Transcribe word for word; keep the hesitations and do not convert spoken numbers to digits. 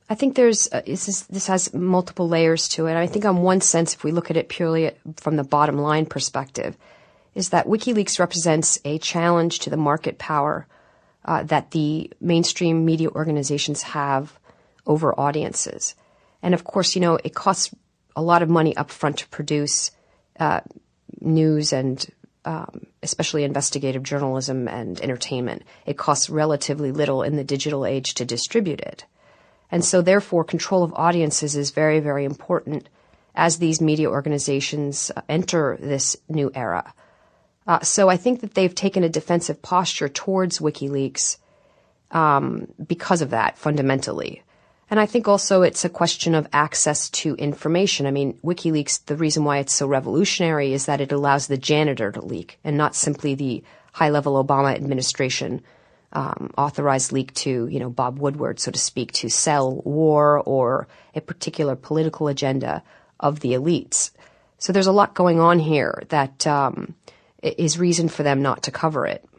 I think there's uh, this, is, this has multiple layers to it. I think on one sense, if we look at it purely from the bottom line perspective, is that WikiLeaks represents a challenge to the market power uh, that the mainstream media organizations have over audiences. And of course, you know, it costs a lot of money up front to produce uh, news and um, especially investigative journalism and entertainment. It costs relatively little in the digital age to distribute it. And so therefore, control of audiences is very, very important as these media organizations enter this new era. Uh, so I think that they've taken a defensive posture towards WikiLeaks um, because of that, fundamentally. And I think also it's a question of access to information. I mean, WikiLeaks, the reason why it's so revolutionary is that it allows the janitor to leak and not simply the high-level Obama administration um, authorized leak to, you know, Bob Woodward, so to speak, to sell war or a particular political agenda of the elites. So there's a lot going on here that um, is reason for them not to cover it.